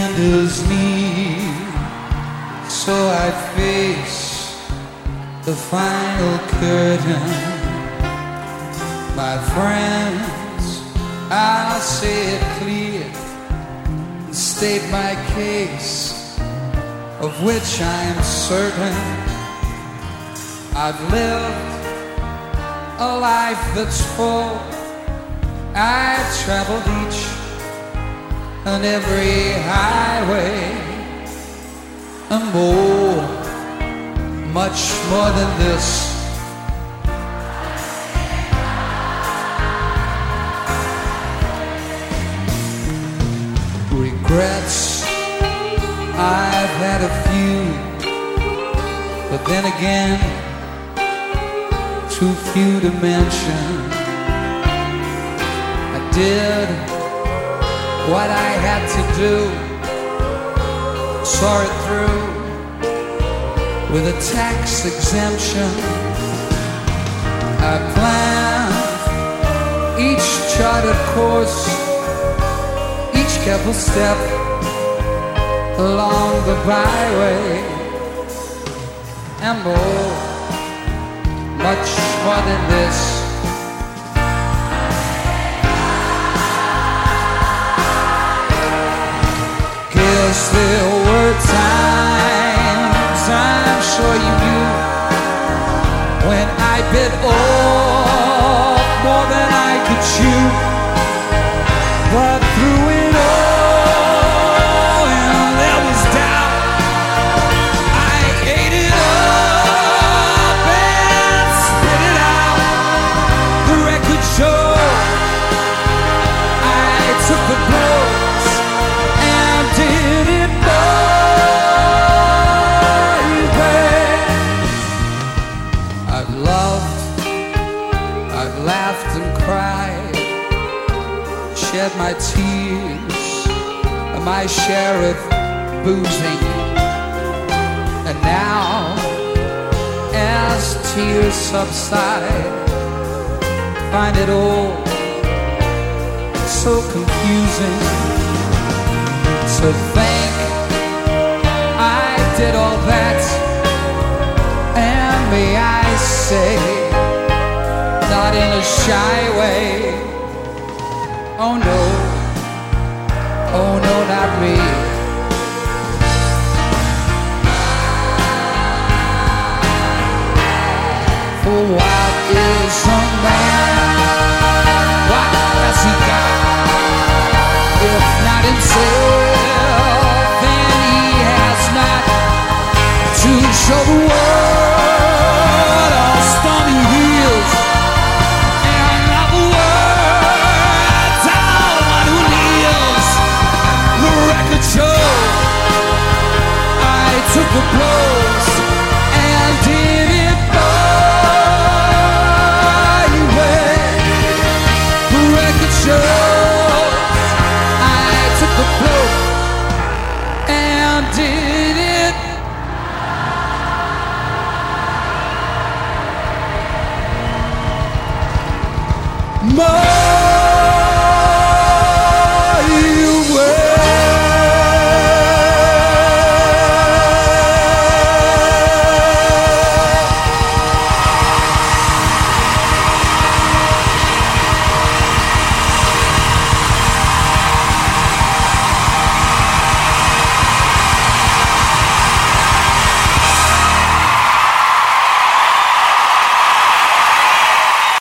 end is near, so I face the final curtain. My friends, I'll say it clear and state my case, of which I am certain. I've lived a life that's full. I've traveled each and every highway, and more, much more than this. Regrets, I've had a few, but then again, too few to mention. I did what I had to do, saw it through with a tax exemption. I planned each charted course, each careful step along the byway, and more, much more than this. Guess there were times, I'm sure you knew, when I bit off more than I could chew. But through it all, and there was doubt, I ate it up and spit it out. The record showed I took the blows and did it my way. I've loved, I've laughed and cried, shed my tears, my share of boozing. And now, as tears subside, find it all so confusing. To think I did all that, and may I say, not in a shy way. Oh no, oh no, not me. For what is a man? What has he got? If not himself, then he has not to show the world all stormy hills and other words. All who lives, the record shows I took the blows and did it my way. The record shows I took the blows and did it more.